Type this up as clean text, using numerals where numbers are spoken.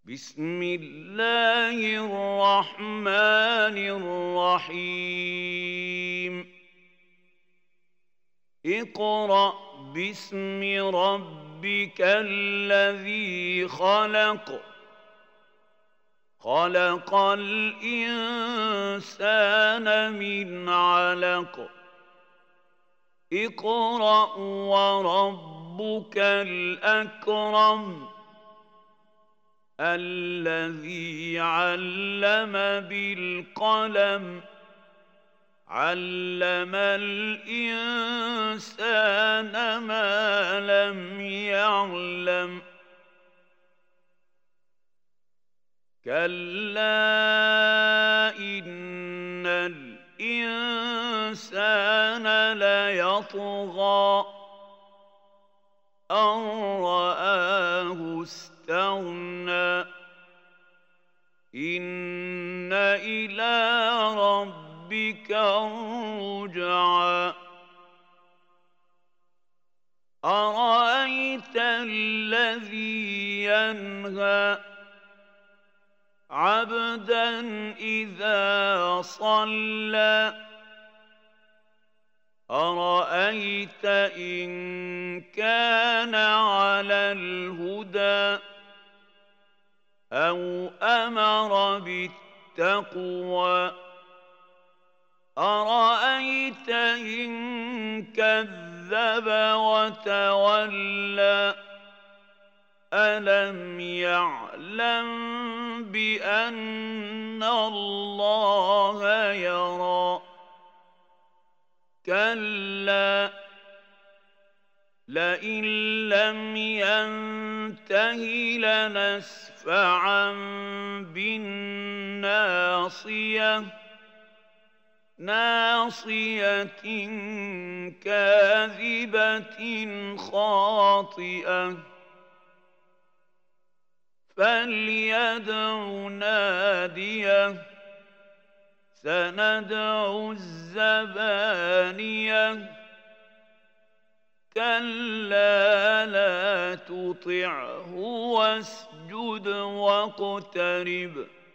بسم الله الرحمن الرحيم اقرأ باسم ربك الذي خلق خلق الإنسان من علق اقرأ وربك الأكرم الذي علم بالقلم علم الإنسان ما لم يعلم كلا إن الإنسان ليطغى أن رآه استغنى إن إلى ربك الرجعى أرأيت الذي ينهى عبدا إذا صلى أرأيت إن كان على الهدى أو أمر بالتقوى أرأيت إن كذب وتولى ألم يعلم بأن الله يرى كلا لئن لم ينته لنسفعا بالناصية ناصية كاذبة خاطئة فليدع ناديه سندع الزبانية كلا لا تطعه واسجد واقترب